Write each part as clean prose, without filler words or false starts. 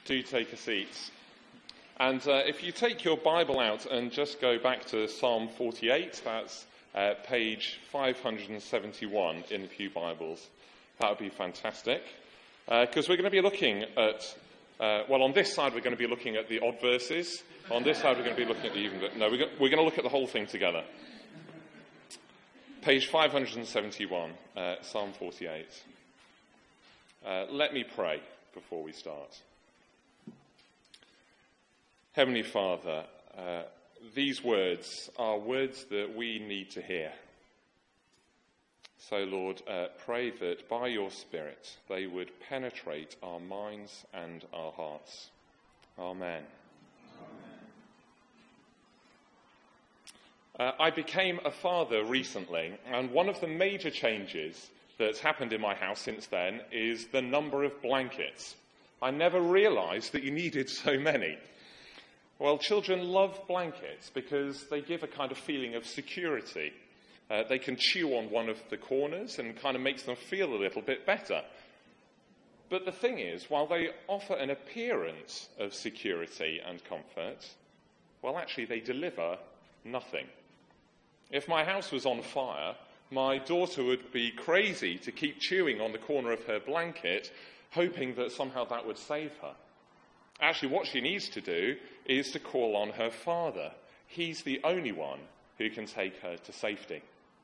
Do take a seat. And if you take your Bible out and just go back to Psalm 48, that's page 571 in the Pew Bibles, that would be fantastic. Because we're going to be looking at, on this side we're going to be looking at the odd verses. On this side we're going to be looking at the even. No, we're going to look at the whole thing together. Page 571, Psalm 48. Let me pray before we start. Heavenly Father, these words are words that we need to hear. So, Lord, pray that by your Spirit they would penetrate our minds and our hearts. Amen. I became a father recently, and one of the major changes that's happened in my house since then is the number of blankets. I never realised that you needed so many. Well, children love blankets because they give a kind of feeling of security. They can chew on one of the corners and kind of makes them feel a little bit better. But the thing is, while they offer an appearance of security and comfort, well, actually they deliver nothing. If my house was on fire, my daughter would be crazy to keep chewing on the corner of her blanket, hoping that somehow that would save her. Actually, what she needs to do is to call on her father. He's the only one who can take her to safety.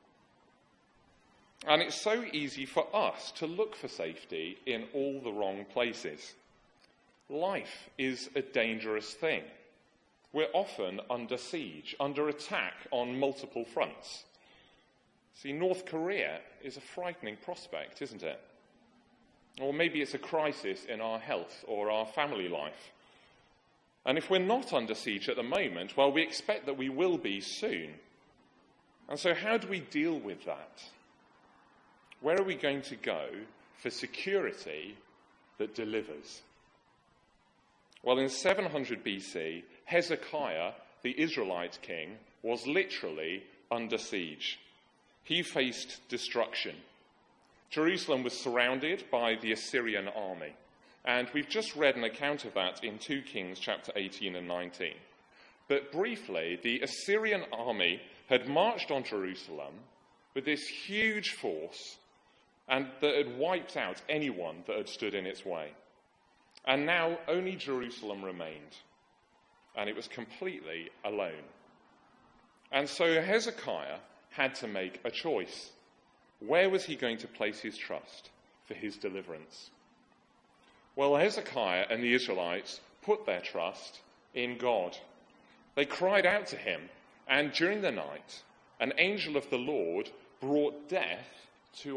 And it's so easy for us to look for safety in all the wrong places. Life is a dangerous thing. We're often under siege, under attack on multiple fronts. See, North Korea is a frightening prospect, isn't it? Or maybe it's a crisis in our health or our family life. And if we're not under siege at the moment, well, we expect that we will be soon. And so how do we deal with that? Where are we going to go for security that delivers? Well, in 700 BC, Hezekiah, the Israelite king, was literally under siege. He faced destruction. Jerusalem was surrounded by the Assyrian army, and we've just read an account of that in 2 Kings chapter 18 and 19. But briefly, the Assyrian army had marched on Jerusalem with this huge force and that had wiped out anyone that had stood in its way. And now only Jerusalem remained, and it was completely alone. And so Hezekiah had to make a choice. Where was he going to place his trust for his deliverance? Well, Hezekiah and the Israelites put their trust in God. They cried out to him, and during the night, an angel of the Lord brought death to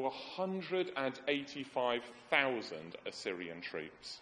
185,000 Assyrian troops.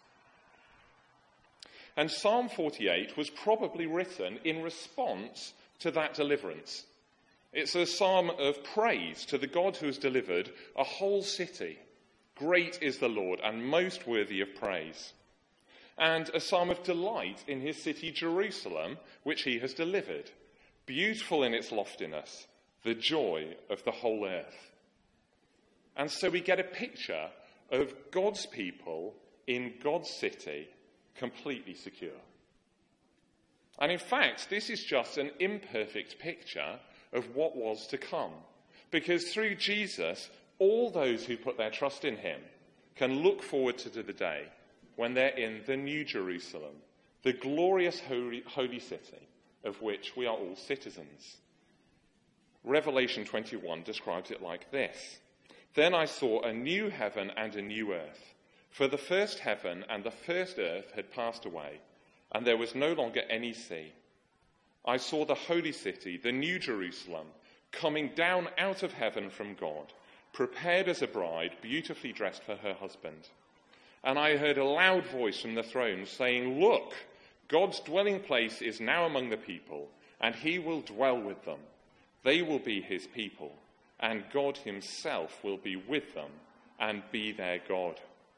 And Psalm 48 was probably written in response to that deliverance. It's a psalm of praise to the God who has delivered a whole city. Great is the Lord and most worthy of praise. And a psalm of delight in his city Jerusalem, which he has delivered. Beautiful in its loftiness, the joy of the whole earth. And so we get a picture of God's people in God's city, completely secure. And in fact, this is just an imperfect picture of what was to come. Because through Jesus, all those who put their trust in him can look forward to the day when they're in the New Jerusalem, the glorious holy city of which we are all citizens. Revelation 21 describes it like this. Then I saw a new heaven and a new earth, for the first heaven and the first earth had passed away, and there was no longer any sea. I saw the holy city, the New Jerusalem, coming down out of heaven from God, prepared as a bride, beautifully dressed for her husband. And I heard a loud voice from the throne saying, "Look, God's dwelling place is now among the people, and he will dwell with them. They will be his people, and God himself will be with them and be their God."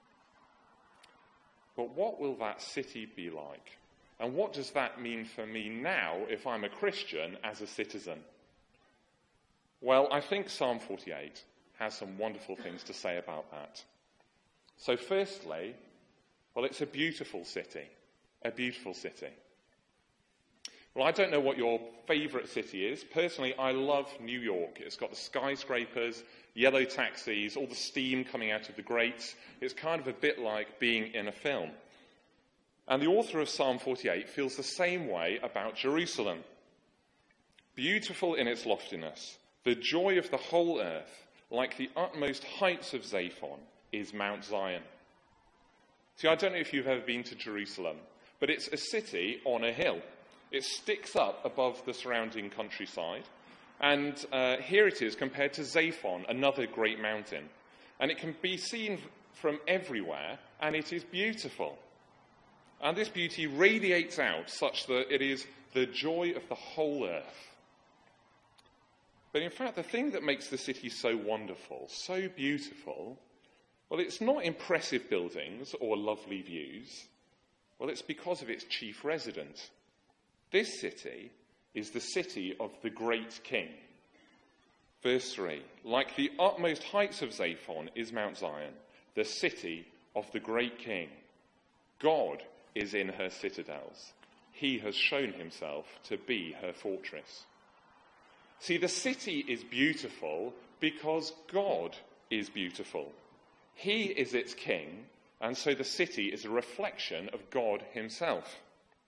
But what will that city be like? And what does that mean for me now if I'm a Christian as a citizen? Well, I think Psalm 48 has some wonderful things to say about that. So firstly, Well, it's a beautiful city. A beautiful city. Well, I don't know what your favourite city is. Personally, I love New York. It's got the skyscrapers, yellow taxis, all the steam coming out of the grates. It's kind of a bit like being in a film. And the author of Psalm 48 feels the same way about Jerusalem. Beautiful in its loftiness, the joy of the whole earth, like the utmost heights of Zaphon, is Mount Zion. See, I don't know if you've ever been to Jerusalem, but it's a city on a hill. It sticks up above the surrounding countryside, and here it is compared to Zaphon, another great mountain. And it can be seen from everywhere, and it is beautiful. And this beauty radiates out such that it is the joy of the whole earth. But in fact, the thing that makes the city so wonderful, so beautiful, well, it's not impressive buildings or lovely views. Well, it's because of its chief resident. This city is the city of the great king. Verse 3, like the utmost heights of Zaphon is Mount Zion, the city of the great king. God is in her citadels. He has shown himself to be her fortress. See, the city is beautiful because God is beautiful. He is its king, and so the city is a reflection of God himself.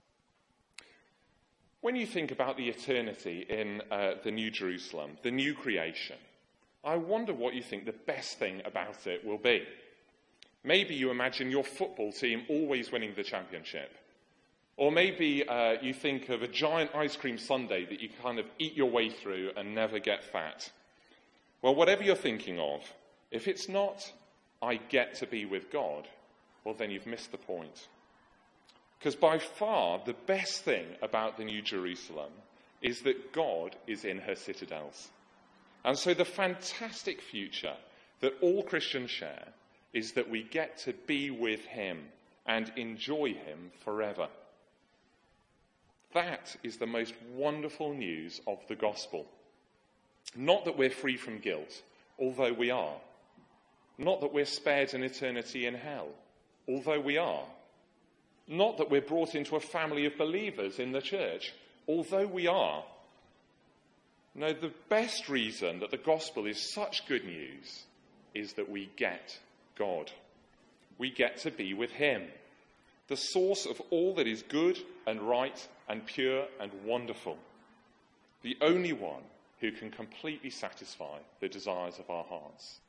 When you think about the eternity in the New Jerusalem, the new creation, I wonder what you think the best thing about it will be. Maybe you imagine your football team always winning the championship. Or maybe you think of a giant ice cream sundae that you kind of eat your way through and never get fat. Well, whatever you're thinking of, if it's not, I get to be with God, well, then you've missed the point. Because by far, the best thing about the New Jerusalem is that God is in her citadels. And so the fantastic future that all Christians share is that we get to be with him and enjoy him forever. That is the most wonderful news of the gospel. Not that we're free from guilt, although we are. Not that we're spared an eternity in hell, although we are. Not that we're brought into a family of believers in the church, although we are. No, the best reason that the gospel is such good news is that we get God. We get to be with him, the source of all that is good and right and pure and wonderful, the only one who can completely satisfy the desires of our hearts.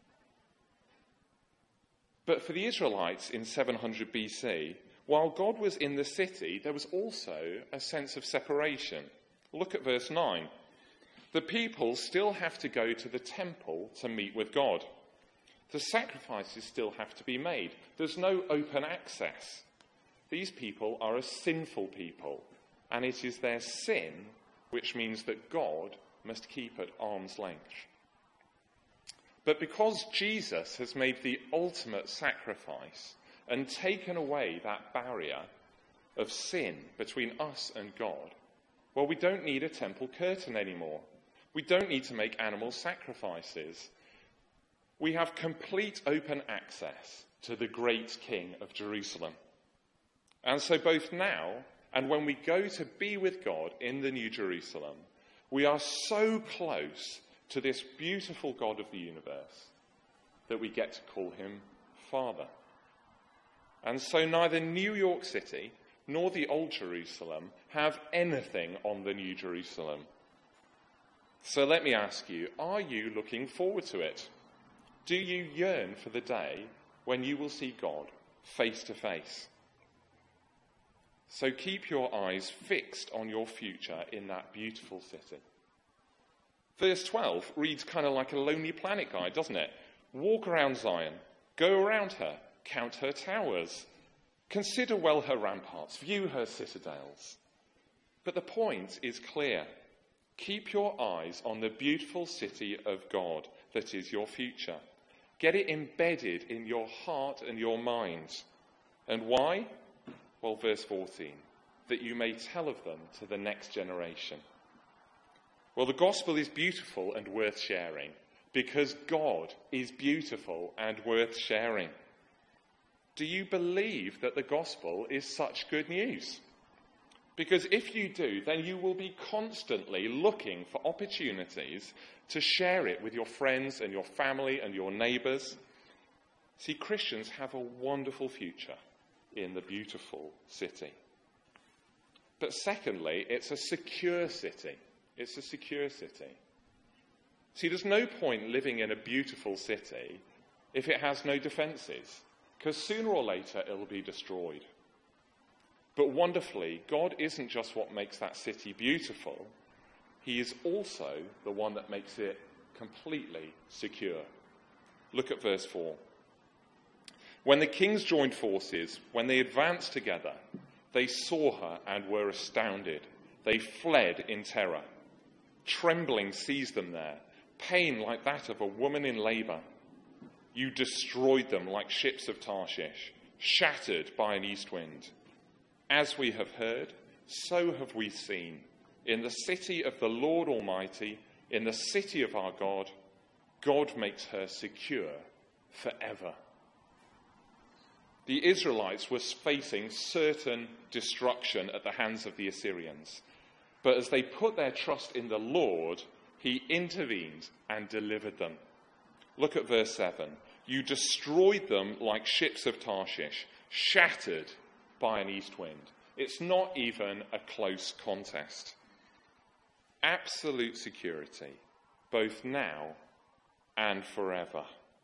But for the Israelites in 700 BC, while God was in the city, there was also a sense of separation. Look at verse 9. The people still have to go to the temple to meet with God. The sacrifices still have to be made. There's no open access. These people are a sinful people, and it is their sin which means that God must keep at arm's length. But because Jesus has made the ultimate sacrifice and taken away that barrier of sin between us and God, well, we don't need a temple curtain anymore. We don't need to make animal sacrifices. We have complete open access to the great King of Jerusalem. And so both now and when we go to be with God in the New Jerusalem, we are so close to this beautiful God of the universe that we get to call him Father. And so neither New York City nor the Old Jerusalem have anything on the New Jerusalem. So let me ask you, are you looking forward to it? Do you yearn for the day when you will see God face to face? So keep your eyes fixed on your future in that beautiful city. Verse 12 reads kind of like a Lonely Planet guide, doesn't it? Walk around Zion, go around her, count her towers, consider well her ramparts, view her citadels. But the point is clear. Keep your eyes on the beautiful city of God that is your future. Get it embedded in your heart and your mind. And why? Well, verse 14, that you may tell of them to the next generation. Well, the gospel is beautiful and worth sharing because God is beautiful and worth sharing. Do you believe that the gospel is such good news? Because if you do, then you will be constantly looking for opportunities to share it with your friends and your family and your neighbours. See, Christians have a wonderful future in the beautiful city. But secondly, it's a secure city. It's a secure city. See, there's no point living in a beautiful city if it has no defences, because sooner or later it'll be destroyed. But wonderfully, God isn't just what makes that city beautiful. He is also the one that makes it completely secure. Look at verse 4. When the kings joined forces, when they advanced together, they saw her and were astounded. They fled in terror. Trembling seized them there, pain like that of a woman in labour. You destroyed them like ships of Tarshish, shattered by an east wind. As we have heard, so have we seen. In the city of the Lord Almighty, in the city of our God, God makes her secure forever. The Israelites were facing certain destruction at the hands of the Assyrians. But as they put their trust in the Lord, he intervened and delivered them. Look at verse 7. You destroyed them like ships of Tarshish, shattered by an east wind. It's not even a close contest. Absolute security, both now and forever.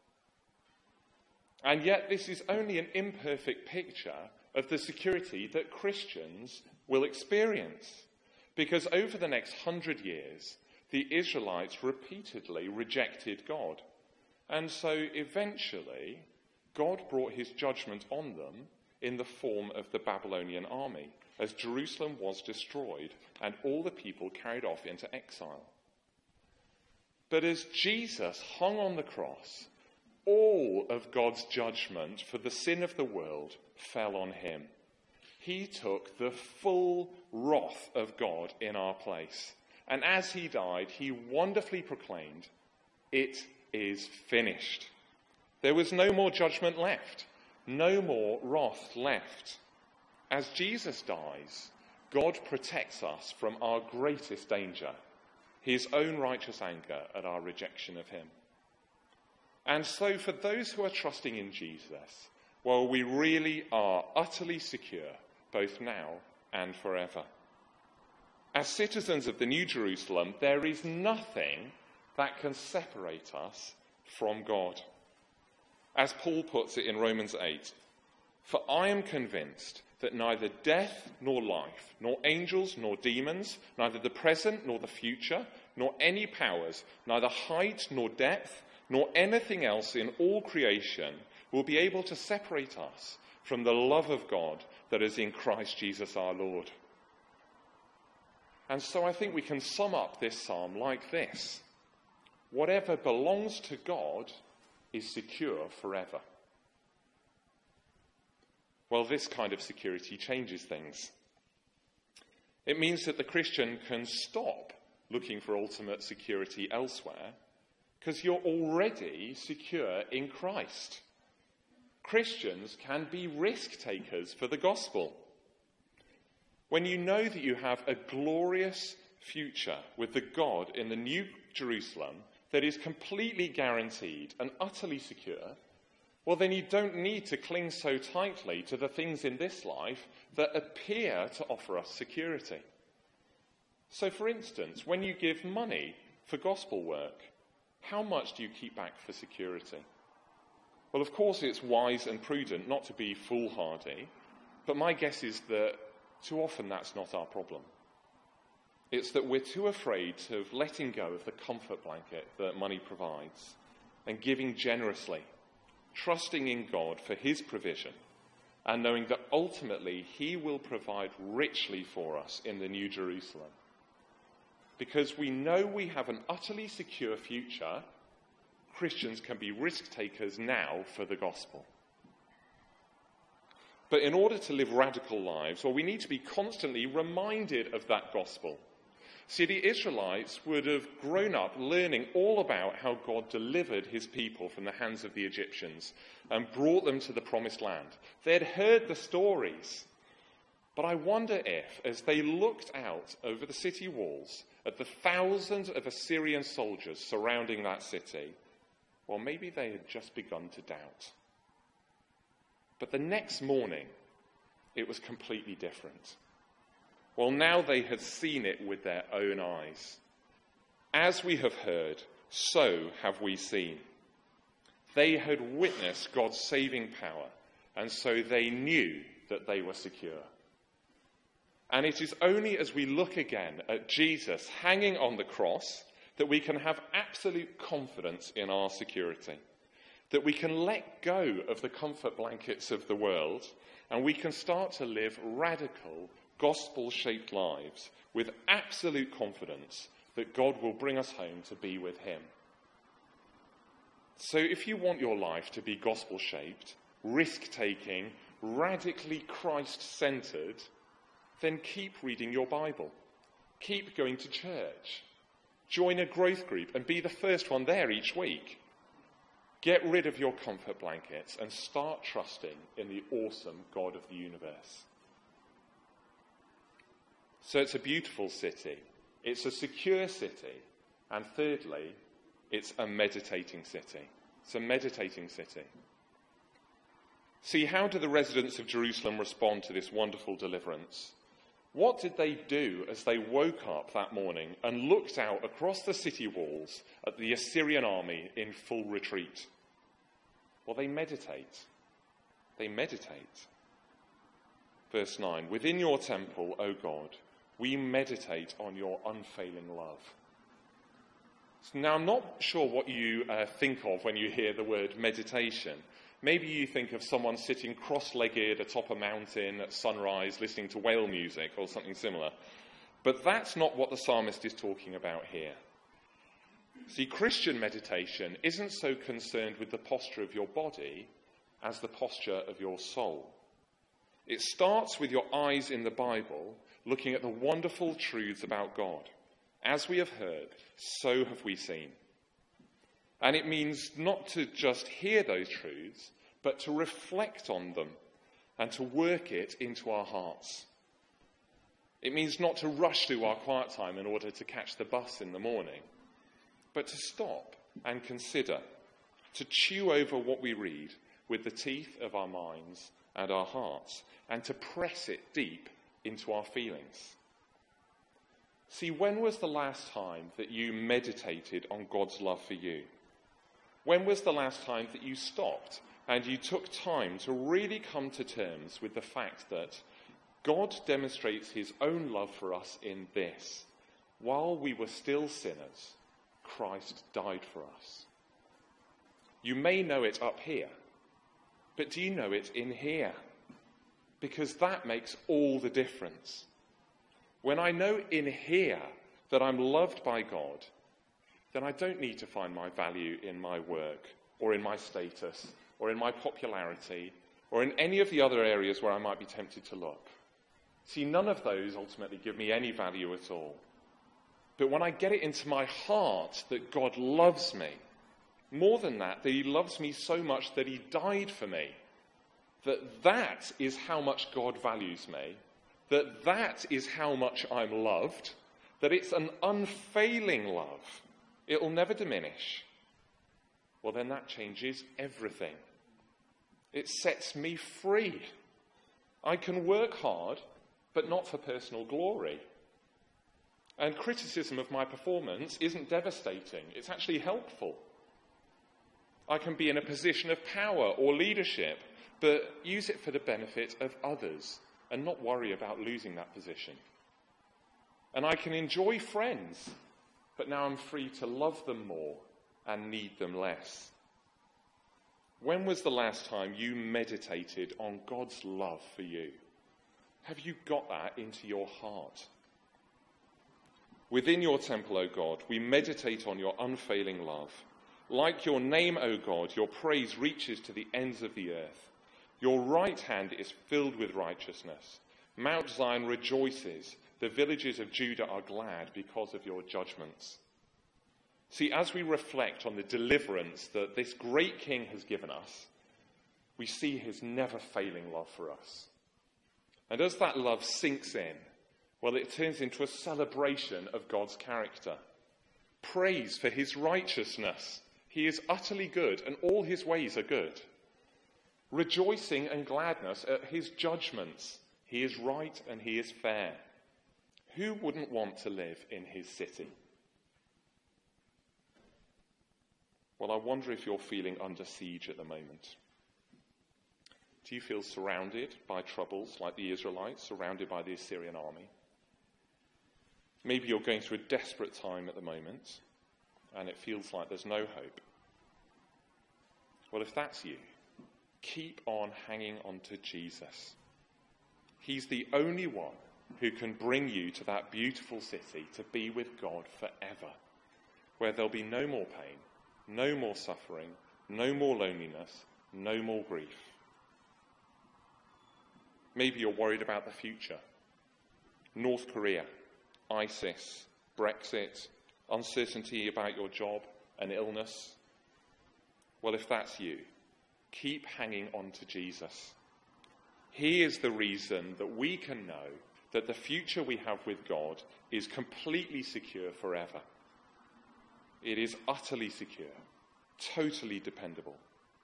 And yet this is only an imperfect picture of the security that Christians will experience. Because over the next 100 years, the Israelites repeatedly rejected God. And so eventually, God brought his judgment on them in the form of the Babylonian army, as Jerusalem was destroyed and all the people carried off into exile. But as Jesus hung on the cross, all of God's judgment for the sin of the world fell on him. He took the full wrath of God in our place. And as he died, he wonderfully proclaimed, "It is finished." There was no more judgment left. No more wrath left. As Jesus dies, God protects us from our greatest danger, his own righteous anger at our rejection of him. And so for those who are trusting in Jesus, well, we really are utterly secure, both now and forever. As citizens of the New Jerusalem, there is nothing that can separate us from God. As Paul puts it in Romans 8, "For I am convinced that neither death nor life, nor angels nor demons, neither the present nor the future, nor any powers, neither height nor depth, nor anything else in all creation will be able to separate us from the love of God that is in Christ Jesus our Lord." And so I think we can sum up this psalm like this: whatever belongs to God is secure forever. Well, this kind of security changes things. It means that the Christian can stop looking for ultimate security elsewhere, because you're already secure in Christ. Christians can be risk takers for the gospel. When you know that you have a glorious future with the God in the New Jerusalem that is completely guaranteed and utterly secure, well, then you don't need to cling so tightly to the things in this life that appear to offer us security. So, for instance, when you give money for gospel work, how much do you keep back for security? Well, of course, it's wise and prudent not to be foolhardy, but my guess is that too often that's not our problem. It's that we're too afraid of letting go of the comfort blanket that money provides and giving generously, trusting in God for his provision and knowing that ultimately he will provide richly for us in the New Jerusalem. Because we know we have an utterly secure future, Christians can be risk takers now for the gospel. But in order to live radical lives, well, we need to be constantly reminded of that gospel. See, the Israelites would have grown up learning all about how God delivered his people from the hands of the Egyptians and brought them to the promised land. They'd heard the stories. But I wonder if, as they looked out over the city walls at the thousands of Assyrian soldiers surrounding that city, well, maybe they had just begun to doubt. But the next morning, it was completely different. Well, now they had seen it with their own eyes. As we have heard, so have we seen. They had witnessed God's saving power, and so they knew that they were secure. And it is only as we look again at Jesus hanging on the cross that we can have absolute confidence in our security, that we can let go of the comfort blankets of the world, and we can start to live radical, gospel-shaped lives with absolute confidence that God will bring us home to be with him. So if you want your life to be gospel-shaped, risk-taking, radically Christ-centered, then keep reading your Bible. Keep going to church. Join a growth group and be the first one there each week. Get rid of your comfort blankets and start trusting in the awesome God of the universe. So it's a beautiful city. It's a secure city. And thirdly, it's a meditating city. It's a meditating city. See, how do the residents of Jerusalem respond to this wonderful deliverance? What did they do as they woke up that morning and looked out across the city walls at the Assyrian army in full retreat? Well, they meditate. They meditate. Verse 9, within your temple, O God, we meditate on your unfailing love. Now, I'm not sure what you think of when you hear the word meditation. Maybe you think of someone sitting cross-legged atop a mountain at sunrise listening to whale music or something similar. But that's not what the psalmist is talking about here. See, Christian meditation isn't so concerned with the posture of your body as the posture of your soul. It starts with your eyes in the Bible, looking at the wonderful truths about God. As we have heard, so have we seen. And it means not to just hear those truths, but to reflect on them and to work it into our hearts. It means not to rush through our quiet time in order to catch the bus in the morning, but to stop and consider, to chew over what we read with the teeth of our minds and our hearts, and to press it deep into our feelings. See, when was the last time that you meditated on God's love for you? When was the last time that you stopped and you took time to really come to terms with the fact that God demonstrates his own love for us in this? While we were still sinners, Christ died for us. You may know it up here, but do you know it in here? Because that makes all the difference. When I know in here that I'm loved by God, then I don't need to find my value in my work or in my status or in my popularity or in any of the other areas where I might be tempted to look. See, none of those ultimately give me any value at all. But when I get it into my heart that God loves me, more than that he loves me so much that he died for me, that is how much God values me, that is how much I'm loved, that it's an unfailing love. It'll never diminish. Well, then that changes everything. It sets me free. I can work hard, but not for personal glory. And criticism of my performance isn't devastating. It's actually helpful. I can be in a position of power or leadership, but use it for the benefit of others and not worry about losing that position. And I can enjoy friends, but now I'm free to love them more and need them less. When was the last time you meditated on God's love for you? Have you got that into your heart? Within your temple, O God, we meditate on your unfailing love. Like your name, O God, your praise reaches to the ends of the earth. Your right hand is filled with righteousness. Mount Zion rejoices. The villages of Judah are glad because of your judgments. See, as we reflect on the deliverance that this great king has given us, we see his never-failing love for us. And as that love sinks in, well, it turns into a celebration of God's character. Praise for his righteousness. He is utterly good, and all his ways are good. Rejoicing and gladness at his judgments. He is right and he is fair. Who wouldn't want to live in his city? Well, I wonder if you're feeling under siege at the moment. Do you feel surrounded by troubles like the Israelites, surrounded by the Assyrian army? Maybe you're going through a desperate time at the moment, and it feels like there's no hope. Well, if that's you, keep on hanging on to Jesus. He's the only one who can bring you to that beautiful city to be with God forever, where there'll be no more pain, no more suffering, no more loneliness, no more grief. Maybe you're worried about the future. North Korea, ISIS, Brexit, uncertainty about your job, an illness. Well, if that's you, keep hanging on to Jesus. He is the reason that we can know that the future we have with God is completely secure forever. It is utterly secure, totally dependable.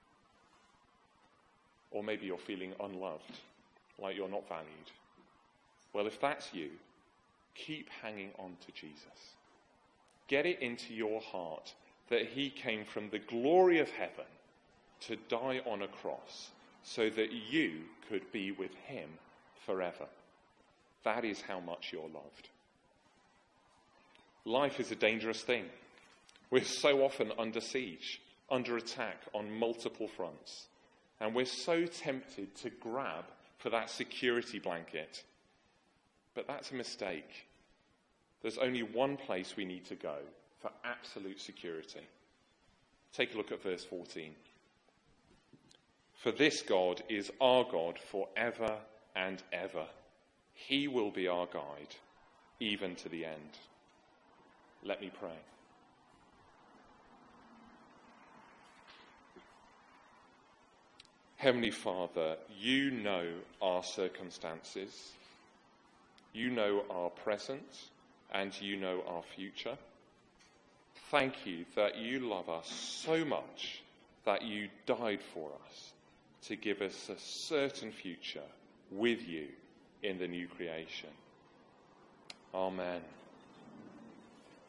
Or maybe you're feeling unloved, like you're not valued. Well, if that's you, keep hanging on to Jesus. Get it into your heart that he came from the glory of heaven to die on a cross so that you could be with him forever. That is how much you're loved. Life is a dangerous thing. We're so often under siege, under attack on multiple fronts, and we're so tempted to grab for that security blanket. But that's a mistake. There's only one place we need to go for absolute security. Take a look at verse 14. For this God is our God forever and ever. He will be our guide, even to the end. Let me pray. Heavenly Father, you know our circumstances. You know our present, and you know our future. Thank you that you love us so much that you died for us to give us a certain future with you in the new creation. Amen.